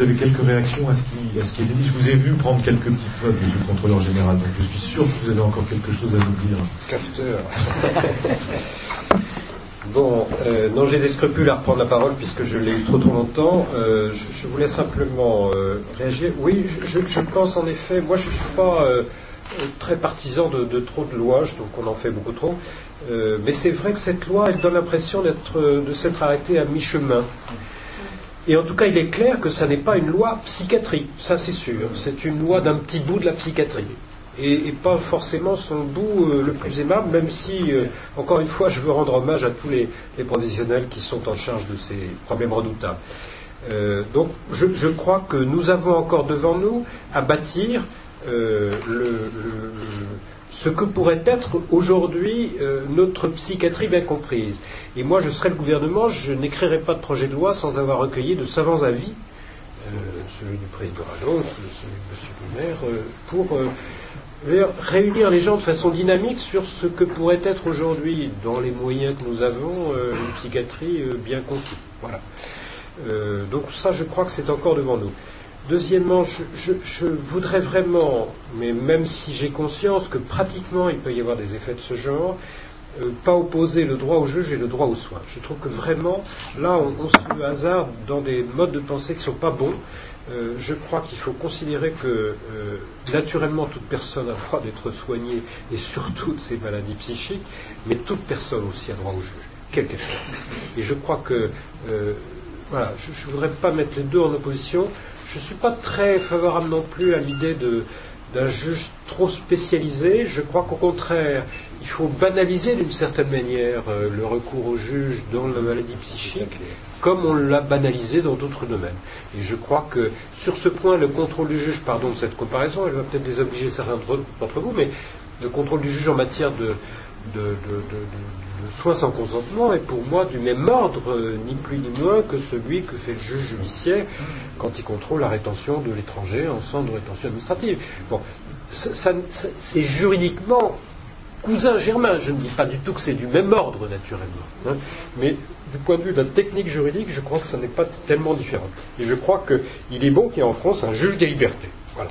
Vous avez quelques réactions à ce qui est dit. Je vous ai vu prendre quelques petites notes, monsieur le contrôleur général, donc je suis sûr que vous avez encore quelque chose à nous dire. Capteur. Bon, non, j'ai des scrupules à reprendre la parole puisque je l'ai eu trop longtemps. Je voulais simplement réagir. Oui, je pense en effet, moi je ne suis pas très partisan de trop de lois, je trouve qu'on en fait beaucoup trop. Mais c'est vrai que cette loi, elle donne l'impression de s'être arrêtée à mi-chemin. Et en tout cas, il est clair que ça n'est pas une loi psychiatrique, ça c'est sûr. C'est une loi d'un petit bout de la psychiatrie. Et pas forcément son bout le plus aimable, même si, encore une fois, je veux rendre hommage à tous les professionnels qui sont en charge de ces problèmes redoutables. Donc, je crois que nous avons encore devant nous à bâtir ce que pourrait être aujourd'hui notre psychiatrie bien comprise. Et moi, je serais le gouvernement, je n'écrirais pas de projet de loi sans avoir recueilli de savants avis, celui du président Allot, celui de M. le maire, pour réunir les gens de façon dynamique sur ce que pourrait être aujourd'hui, dans les moyens que nous avons, une psychiatrie bien conçue. Voilà. Donc ça, je crois que c'est encore devant nous. Deuxièmement, je voudrais vraiment, mais même si j'ai conscience que pratiquement il peut y avoir des effets de ce genre, pas opposer le droit au juge et le droit aux soins. Je trouve que vraiment, là, on se hasarde dans des modes de pensée qui ne sont pas bons. Je crois qu'il faut considérer que naturellement toute personne a le droit d'être soignée et surtout de ses maladies psychiques, mais toute personne aussi a droit au juge, quelle qu'elle soit. Et je crois que voilà, je ne voudrais pas mettre les deux en opposition. Je ne suis pas très favorable non plus à l'idée d'un juge trop spécialisé. Je crois qu'au contraire, il faut banaliser d'une certaine manière le recours au juge dans la maladie psychique, comme on l'a banalisé dans d'autres domaines. Et je crois que sur ce point, le contrôle du juge, pardon de cette comparaison, elle va peut-être désobliger certains d'entre vous, mais le contrôle du juge en matière de soins sans consentement est pour moi du même ordre, ni plus ni moins que celui que fait le juge judiciaire quand il contrôle la rétention de l'étranger en centre de rétention administrative. Bon, c'est juridiquement cousin germain, je ne dis pas du tout que c'est du même ordre naturellement, hein, mais du point de vue de la technique juridique, je crois que ça n'est pas tellement différent. Et je crois qu'il est bon qu'il y ait en France un juge des libertés. Voilà.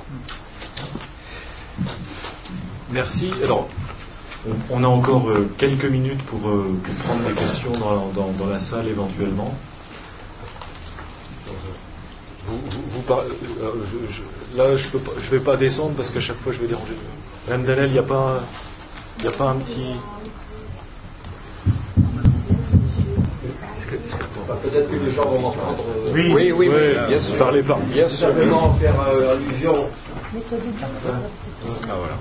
Merci. Alors, on a encore quelques minutes pour prendre des questions dans la salle éventuellement. Là, je ne vais pas descendre parce qu'à chaque fois je vais déranger. Madame Danel, il n'y a pas un petit... Peut-être que les gens vont entendre. Oui, bien sûr. Parlez pas. Bien simplement faire allusion. Ah voilà.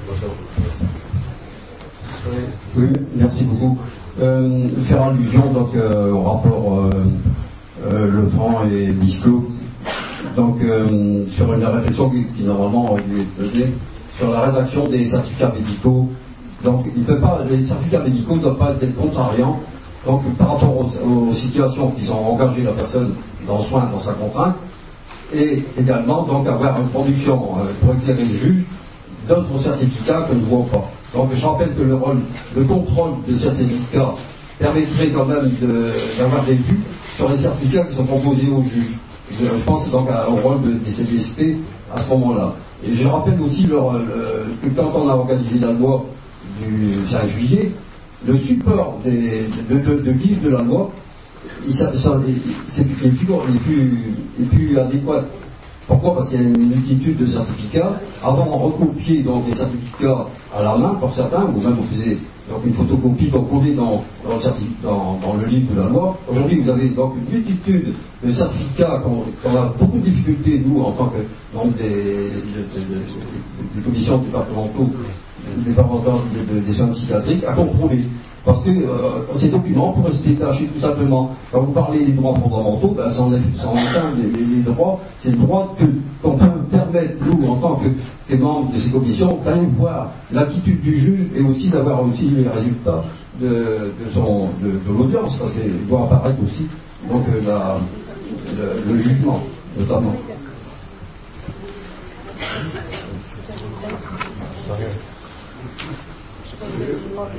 Oui, merci beaucoup. Faire allusion donc au rapport Lefranc et Bisclot, donc sur une réflexion qui normalement aurait dû être menée sur la rédaction des certificats médicaux. Donc les certificats médicaux ne doivent pas être contrariants. Donc par rapport aux situations qui ont engagé la personne dans le soin, dans sa contrainte, et également donc avoir une production pour éclairer le juge d'autres certificats que nous ne voyons pas. Donc je rappelle que le contrôle de ces certificats permettrait quand même d'avoir des vues sur les certificats qui sont proposés au juge. Je pense donc au rôle des CDSP à ce moment-là. Et je rappelle aussi que quand on a organisé la loi du 5 juillet, le support de livre de la loi, c'est les plus adéquats. Pourquoi ? Parce qu'il y a une multitude de certificats. Avant, on recopiait donc des certificats à la main pour certains, ou même on faisait donc une photocopie qu'on collait dans le livre de la loi. Aujourd'hui, vous avez donc une multitude de certificats qu'on a beaucoup de difficultés, nous, en tant que membre des commissions départementaux des soins psychiatriques, à contrôler. Parce que ces documents pourraient se détacher tout simplement. Quand vous parlez des droits fondamentaux, sans atteindre les droits, c'est le droit qu'on peut permettre, nous, en tant que membres de ces commissions, d'aller voir l'attitude du juge et aussi d'avoir aussi les résultats de l'audience, parce qu'il doit apparaître aussi donc, le jugement, notamment.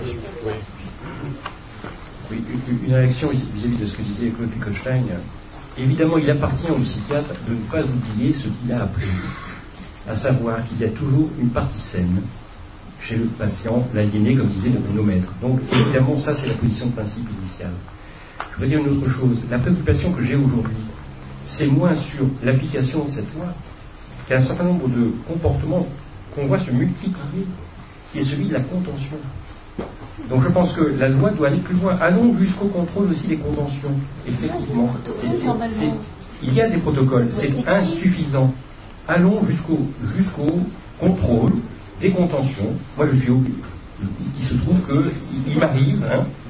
Oui, une réaction vis-à-vis de ce que disait Claude Pickelstein. Évidemment, il appartient au psychiatre de ne pas oublier ce qu'il a appris, à savoir qu'il y a toujours une partie saine chez le patient, l'aliéné, comme disaient nos maîtres. Donc, évidemment, ça, c'est la position de principe initiale. Je voudrais dire une autre chose. La préoccupation que j'ai aujourd'hui, c'est moins sur l'application de cette loi qu'un certain nombre de comportements qu'on voit se multiplier, qui est celui de la contention. Donc je pense que la loi doit aller plus loin. Allons jusqu'au contrôle aussi des contentions. Effectivement, il y a des protocoles, c'est insuffisant. Allons jusqu'au contrôle des contentions. Moi je suis il se trouve qu'il m'arrive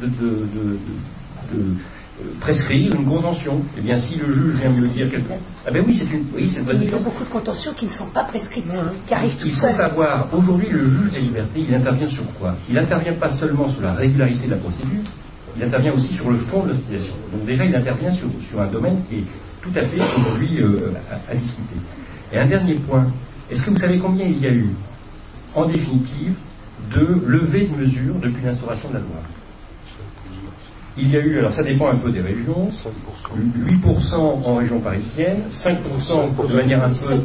de prescrire une contention. Eh bien, si le juge vient me le dire quelque chose. Ah ben oui, c'est une bonne question. Il y a beaucoup de contentions qui ne sont pas prescrites, qui arrivent toutes seules. Il faut savoir, aujourd'hui, le juge des libertés, il intervient sur quoi? Il n'intervient pas seulement sur la régularité de la procédure, il intervient aussi sur le fond de l'hospitalisation. Donc déjà, il intervient sur un domaine qui est tout à fait aujourd'hui à discuter. Et un dernier point, est-ce que vous savez combien il y a eu, en définitive, de levées de mesures depuis l'instauration de la loi? Il y a eu, alors ça dépend un peu des régions, 8% en région parisienne, 5% de manière un peu...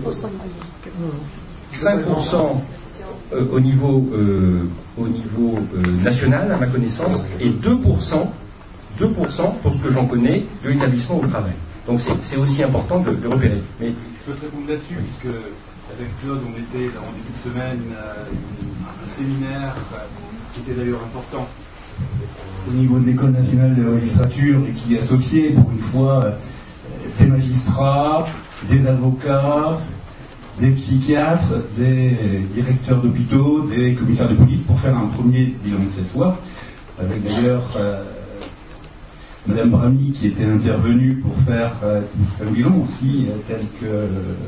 5% au niveau national, à ma connaissance, et 2% pour ce que j'en connais, de l'établissement où je travaille. Donc c'est aussi important de le repérer. Mais je peux te répondre là-dessus, puisque avec Claude, on était là, en début de semaine un séminaire qui était d'ailleurs important au niveau de l'École nationale de la magistrature et qui associait pour une fois des magistrats, des avocats, des psychiatres, des directeurs d'hôpitaux, des commissaires de police pour faire un premier bilan de cette loi, avec d'ailleurs Madame Brami qui était intervenue pour faire un bilan aussi, tel que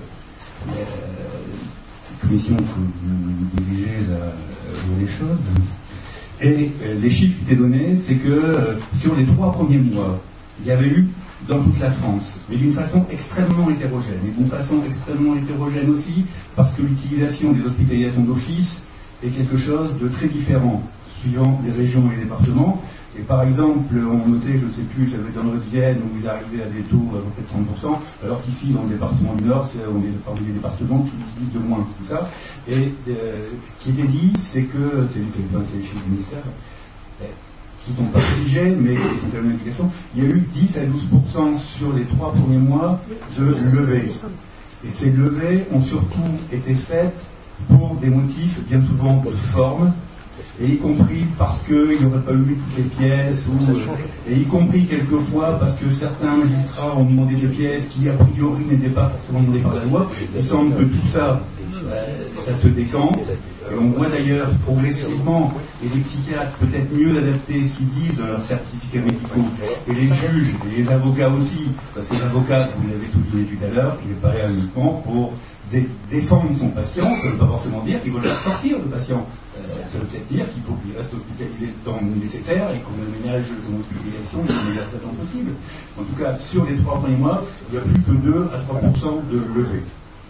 la commission que vous dirigez les choses. Et les chiffres qui étaient donnés, c'est que sur les 3 premiers mois, il y avait eu dans toute la France, mais d'une façon extrêmement hétérogène. Et d'une façon extrêmement hétérogène aussi, parce que l'utilisation des hospitalisations d'office est quelque chose de très différent, suivant les régions et les départements. Et par exemple, on notait, je ne sais plus, ça devait être dans notre Vienne, où vous arrivez à des taux à peu près de 30%, alors qu'ici, dans le département du Nord, on est parmi les départements qui utilisent de moins tout ça. Et ce qui était dit, c'est que, c'est les chiffres du ministère, qui ne sont pas figés, mais qui sont quand même une indication, il y a eu 10 à 12% sur les 3 premiers mois de levées. Et ces levées ont surtout été faites pour des motifs bien souvent de forme, et y compris parce qu'il n'y aurait pas eu toutes les pièces, et y compris quelquefois parce que certains magistrats ont demandé des pièces qui a priori n'étaient pas forcément demandées par la loi. Il semble que tout ça, ça se décante, et on voit d'ailleurs progressivement, et les psychiatres peut-être mieux adapter ce qu'ils disent dans leurs certificats médicaux, et les juges, et les avocats aussi, parce que l'avocat, vous l'avez souligné tout à l'heure, il n'est pas là uniquement pour défendre son patient, ça ne veut pas forcément dire qu'il va le faire sortir le patient. Ça veut peut-être dire qu'il faut qu'il reste hospitalisé le temps nécessaire et qu'on aménage son hospitalisation le plus rapidement possible. En tout cas, sur les 3 premiers mois, il n'y a plus que 2 à 3% de levée.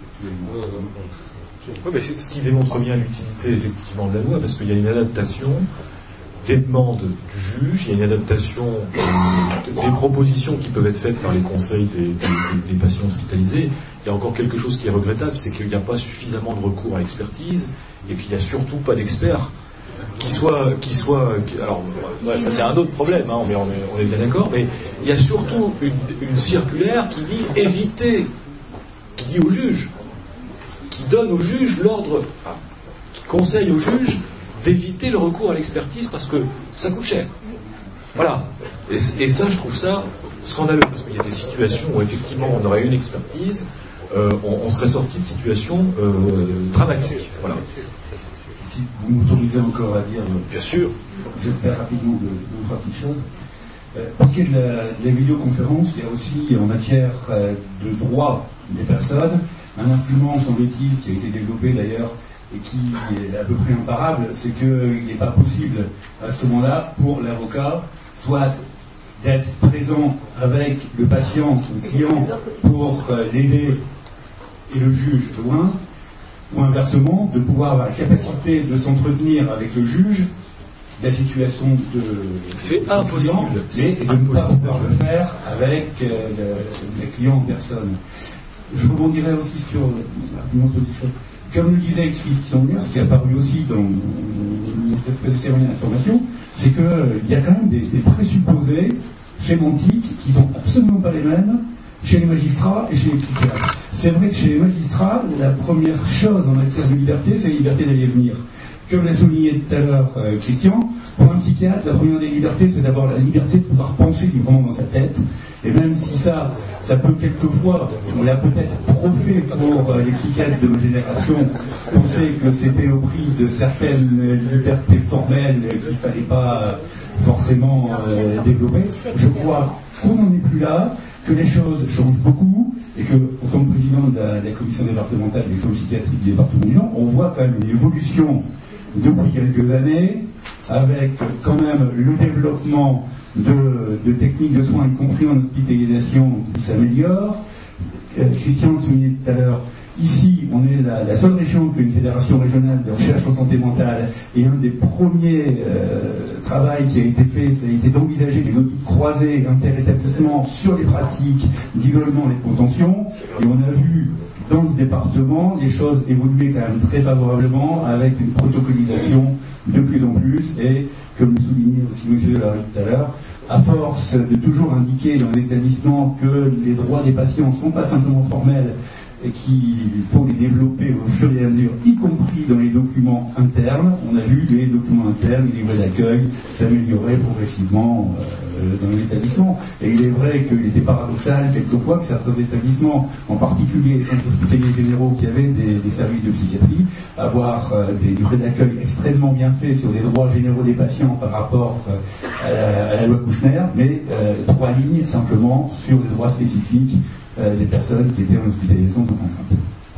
Oui, mais ce qui démontre bien l'utilité effectivement de la loi, parce qu'il y a une adaptation des demandes du juge, il y a une adaptation des propositions qui peuvent être faites par les conseils des patients hospitalisés. Il y a encore quelque chose qui est regrettable, c'est qu'il n'y a pas suffisamment de recours à l'expertise, et puis il n'y a surtout pas d'experts qui soient alors ça c'est un autre problème, hein, on est bien d'accord, mais il y a surtout une circulaire qui dit éviter, qui dit au juge, qui donne au juge l'ordre, qui conseille au juge d'éviter le recours à l'expertise parce que ça coûte cher. Voilà. Et ça, je trouve ça scandaleux, parce qu'il y a des situations où effectivement on aurait une expertise, on serait sorti de situations dramatiques. Voilà. Si vous m'autorisez encore à dire, bien sûr, j'espère rapidement deux ou trois petites choses. Pour ce qui est de la vidéoconférence, il y a aussi en matière de droit des personnes un argument, semble-t-il, qui a été développé d'ailleurs et qui est à peu près imparable, c'est qu'il n'est pas possible à ce moment-là pour l'avocat soit d'être présent avec le patient, le client, pour l'aider et le juge loin, ou inversement, de pouvoir avoir la capacité de s'entretenir avec le juge la situation de... C'est impossible. Mais de ne pas pouvoir le faire avec les clients en personne. Je rebondirai aussi sur des choses. Comme le disait Christian Murs, ce qui est apparu aussi dans cette espèce de cérémonie d'information, c'est qu'il y a quand même des présupposés sémantiques qui sont absolument pas les mêmes chez les magistrats et chez les psychiatres. C'est vrai que chez les magistrats, la première chose en matière de liberté, c'est la liberté d'aller et venir. Comme l'a souligné tout à l'heure Christian, pour un psychiatre, la première des libertés, c'est d'avoir la liberté de pouvoir penser librement dans sa tête. Et même si ça peut quelquefois, on l'a peut-être trop fait pour les psychiatres de ma génération, penser que c'était au prix de certaines libertés formelles qu'il ne fallait pas forcément développer. Je crois qu'on n'en est plus là, que les choses changent beaucoup, et que, en tant que président de la commission départementale des soins psychiatriques du département du Nord, on voit quand même une évolution depuis quelques années, avec quand même le développement de techniques de soins, y compris en hospitalisation, qui s'améliorent. Christian le soulignait tout à l'heure, ici, on est la seule région qui a une fédération régionale de recherche en santé mentale, et un des premiers travaux qui a été fait, ça a été d'envisager des audits croisés inter-établissements sur les pratiques d'isolement et de contention, et on a vu dans ce département les choses évoluer quand même très favorablement, avec une protocolisation de plus en plus, et comme le soulignait aussi M. Delary tout à l'heure, à force de toujours indiquer dans l'établissement que les droits des patients ne sont pas simplement formels, et qu'il faut les développer au fur et à mesure, y compris dans les documents internes. On a vu les documents internes, les livrets d'accueil s'améliorer progressivement dans l'établissement. Et il est vrai qu'il était paradoxal quelquefois que certains établissements, en particulier les centres hospitaliers généraux qui avaient des services de psychiatrie, avoir des livrets d'accueil extrêmement bien faits sur les droits généraux des patients par rapport à la loi Kouchner, mais 3 lignes simplement sur les droits spécifiques des personnes qui étaient en hospitalisation de contrainte.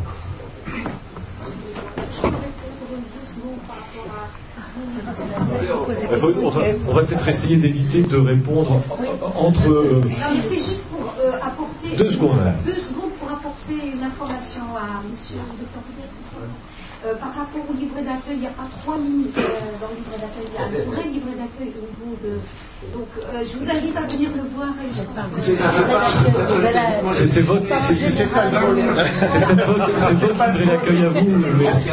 On va peut-être essayer d'éviter de répondre entre... Non, mais c'est juste pour apporter... 2 secondes. 2 secondes pour apporter une information à monsieur le Dr. Péter. Par rapport au livret d'accueil, il n'y a pas 3 lignes dans le livret d'accueil. Il y a un vrai livret d'accueil au niveau de... Donc, je vous invite à venir le voir. C'est votre livret d'accueil à vous.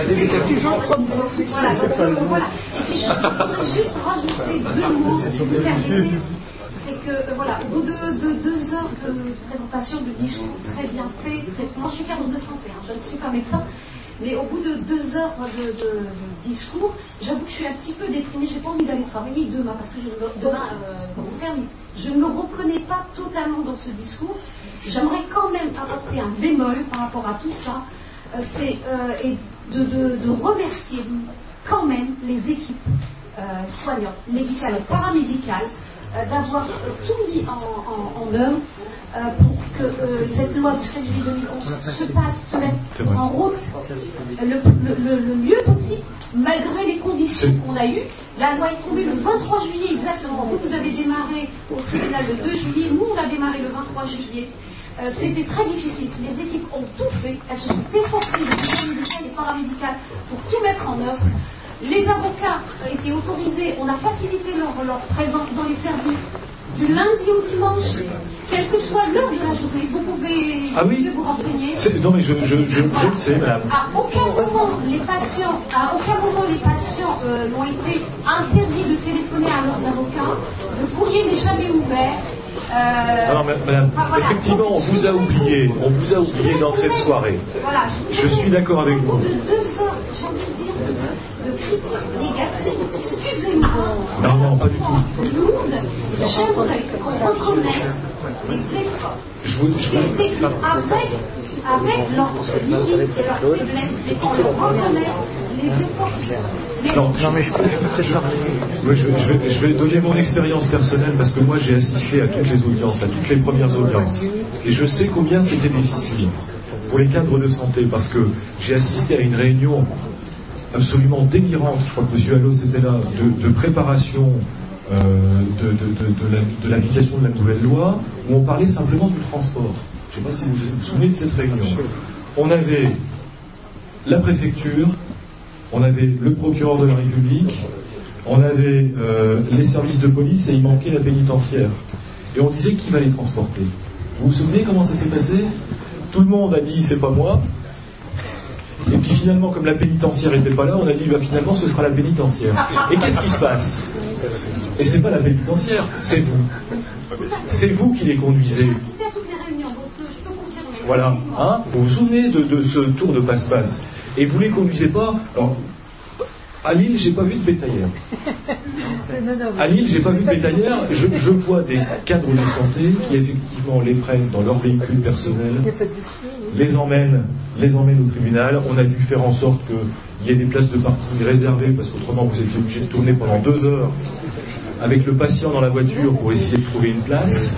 Voilà. Je voudrais juste rajouter 2 mots. C'est que, voilà, au bout de 2 heures de présentation, de discours très bien fait, moi je suis cadre de santé, je ne suis pas médecin, mais au bout de 2 heures de discours, j'avoue que je suis un petit peu déprimée, je n'ai pas envie d'aller travailler demain, parce que demain, dans mon service, je ne me reconnais pas totalement dans ce discours. J'aimerais quand même apporter un bémol par rapport à tout ça, et de remercier quand même les équipes soignants, médicales et paramédicales, d'avoir tout mis en œuvre pour que cette loi du 7 juillet 2011 se mette en route le mieux possible, malgré les conditions qu'on a eues. La loi est tombée le 23 juillet exactement. Vous avez démarré au tribunal le 2 juillet, nous on a démarré le 23 juillet. C'était très difficile. Les équipes ont tout fait. Elles se sont efforcées, les médicales et paramédicales, pour tout mettre en œuvre. Les avocats étaient autorisés, on a facilité leur présence dans les services du lundi au dimanche, quelle que soit l'heure de la journée. Vous pouvez vous renseigner. Non, mais je le sais, madame. À aucun moment les patients n'ont été interdits de téléphoner à leurs avocats. Le courrier n'est jamais ouvert. Alors, madame, effectivement, on vous a oublié dans cette soirée. Voilà, je suis d'accord avec vous. De 2 heures, j'ai envie de dire, de critiques négatives, excusez-moi. Non, pas du tout. Lourdes, j'aimerais qu'on reconnaisse les efforts des équipes avec leurs limites et leurs faiblesses, mais qu'on reconnaisse les efforts. Non, mais je vais donner mon expérience personnelle, parce que moi j'ai assisté à toutes les audiences, à toutes les premières audiences, et je sais combien c'était difficile pour les cadres de santé, parce que j'ai assisté à une réunion absolument délirante, je crois que M. Allos était là, de préparation de l'application de la nouvelle loi, où on parlait simplement du transport. Je ne sais pas si vous vous souvenez de cette réunion. On avait la préfecture, on avait le procureur de la République, on avait les services de police et il manquait la pénitentiaire. Et on disait qui va les transporter. Vous vous souvenez comment ça s'est passé? Tout le monde a dit c'est pas moi. Et puis finalement, comme la pénitentiaire n'était pas là, on a dit bah, finalement ce sera la pénitentiaire. Et qu'est-ce qui se passe? Et c'est pas la pénitentiaire, c'est vous. C'est vous qui les conduisez. Voilà. Hein, vous vous souvenez de ce tour de passe-passe? Et vous les conduisez pas. Alors, à Lille, j'ai pas vu de bétaillère. À Lille, j'ai pas vu de bétaillère. Je vois des cadres de santé qui effectivement les prennent dans leur véhicule personnel, les emmènent au tribunal. On a dû faire en sorte qu'il y ait des places de parking réservées parce qu'autrement vous étiez obligé de tourner pendant 2 heures avec le patient dans la voiture pour essayer de trouver une place.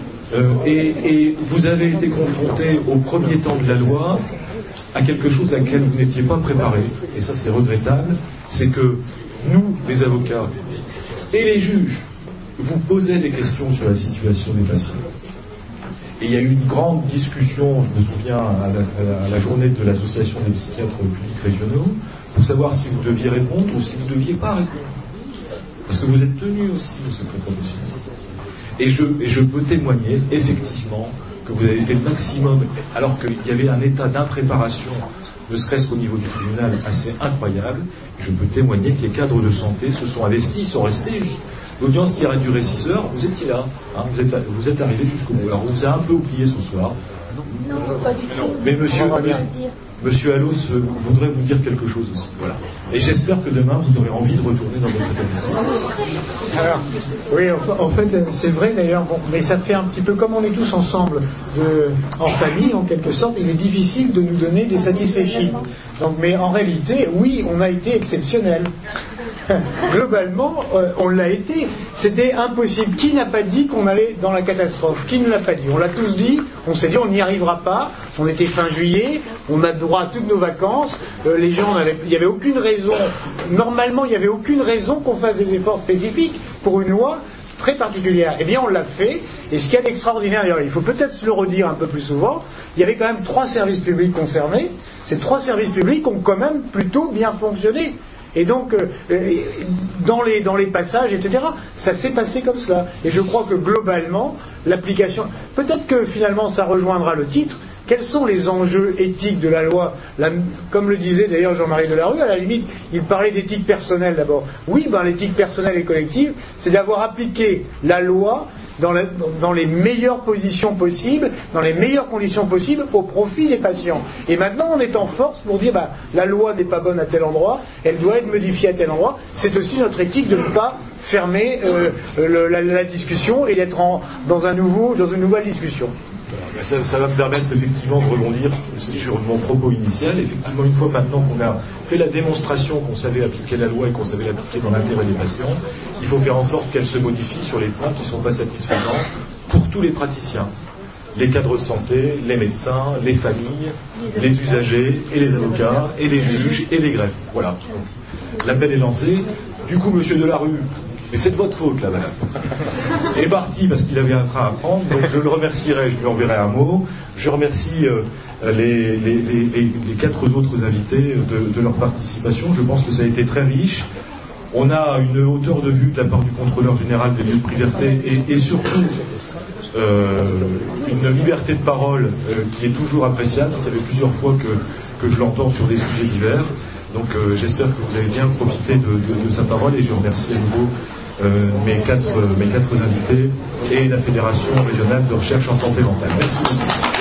Et vous avez été confronté au premier temps de la loi à quelque chose à laquelle vous n'étiez pas préparé, et ça c'est regrettable, c'est que nous, les avocats et les juges, vous posez des questions sur la situation des patients. Et il y a eu une grande discussion, je me souviens, à la journée de l'association des psychiatres publics régionaux, pour savoir si vous deviez répondre ou si vous ne deviez pas répondre. Parce que vous êtes tenu aussi de secret professionnel. Et je peux témoigner, effectivement, que vous avez fait le maximum, alors qu'il y avait un état d'impréparation, ne serait-ce qu'au niveau du tribunal, assez incroyable. Je peux témoigner que les cadres de santé se sont investis, ils sont restés juste. L'audience qui aurait duré 6 heures, vous étiez là, hein, vous êtes arrivé jusqu'au bout. Alors on vous a un peu oublié ce soir. Non, pas du tout. Mais Monsieur Allos voudrait vous dire quelque chose aussi. Voilà. Et j'espère que demain vous aurez envie de retourner dans votre établissement. Alors, oui, en fait, c'est vrai d'ailleurs, bon, mais ça fait un petit peu comme on est tous ensemble en famille, en quelque sorte, il est difficile de nous donner des satisfecit. Donc, mais en réalité, oui, on a été exceptionnel. Globalement, on l'a été. C'était impossible. Qui n'a pas dit qu'on allait dans la catastrophe? Qui ne l'a pas dit? On l'a tous dit. On s'est dit on n'y arrivera pas. On était fin juillet. On a droit à toutes nos vacances. Les gens, il n'y avait aucune raison. Normalement, il n'y avait aucune raison qu'on fasse des efforts spécifiques pour une loi très particulière. Eh bien, on l'a fait. Et ce qu'il y a d'extraordinaire, d'ailleurs, il faut peut-être se le redire un peu plus souvent, il y avait quand même 3 services publics concernés. Ces 3 services publics ont quand même plutôt bien fonctionné. Et donc, dans les passages, etc., ça s'est passé comme cela. Et je crois que globalement, l'application... Peut-être que finalement, ça rejoindra le titre. Quels sont les enjeux éthiques de la loi? Comme le disait d'ailleurs Jean-Marie Delarue, à la limite, il parlait d'éthique personnelle d'abord. Oui, l'éthique personnelle et collective, c'est d'avoir appliqué la loi dans les meilleures positions possibles, dans les meilleures conditions possibles, au profit des patients. Et maintenant, on est en force pour dire, la loi n'est pas bonne à tel endroit, elle doit être modifiée à tel endroit. C'est aussi notre éthique de ne pas fermer la discussion et d'être dans une nouvelle discussion. Ça va me permettre effectivement de rebondir sur mon propos initial. Effectivement, une fois maintenant qu'on a fait la démonstration qu'on savait appliquer la loi et qu'on savait l'appliquer dans l'intérêt des patients, il faut faire en sorte qu'elle se modifie sur les points qui ne sont pas satisfaisants pour tous les praticiens. Les cadres de santé, les médecins, les familles, les usagers, et les avocats, et les juges, et les greffes. Voilà. L'appel est lancé. Du coup, Monsieur Delarue, mais c'est de votre faute, là, madame, est parti parce qu'il avait un train à prendre, donc je le remercierai, je lui enverrai un mot. Je remercie les 4 autres invités de leur participation. Je pense que ça a été très riche. On a une hauteur de vue de la part du contrôleur général des lieux de liberté et surtout une liberté de parole qui est toujours appréciable. Ça fait plusieurs fois que je l'entends sur des sujets divers. Donc j'espère que vous avez bien profité de sa parole et je remercie à nouveau mes quatre invités et la Fédération régionale de recherche en santé mentale. Merci beaucoup.